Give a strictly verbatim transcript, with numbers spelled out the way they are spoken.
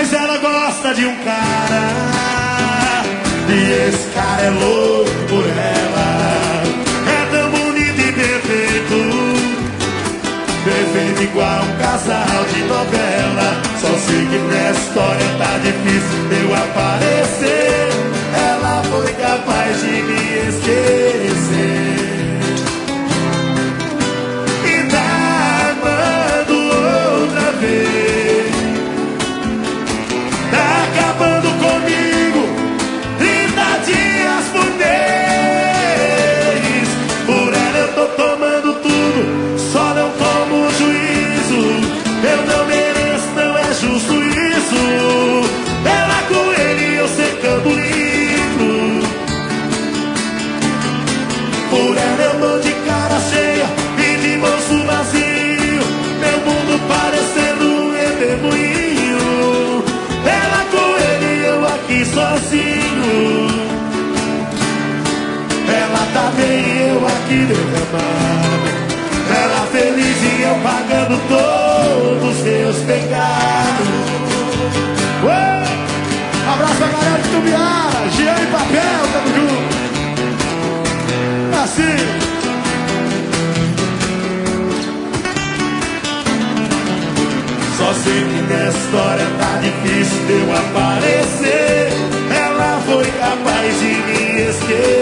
Mas ela gosta de um cara, e esse cara é louco por ela. É tão bonito e perfeito, perfeito igual um casal de novela. Só sei que nessa história tá difícil eu aparecer. Ela foi capaz de me esquecer e tá amando outra vez. Tá acabando comigo trinta dias por mês. Por ela eu tô tomando tudo, só não tomo juízo. Eu não mereço, não é justo isso. Ela com ele, eu secando o livro. Por ela eu tô de cara cheia e de bolso vazio, meu mundo parecendo um redemoinho. Ela com ele, eu aqui sozinho. Ela tá bem, eu aqui derramado. Ela feliz e eu pagando todos os meus pecados. Ué! Abraço pra galera de Tubiara, Jean e Papel, tamo junto. Assim. Só sei que nessa história tá difícil de eu aparecer. Ela foi capaz de me esquecer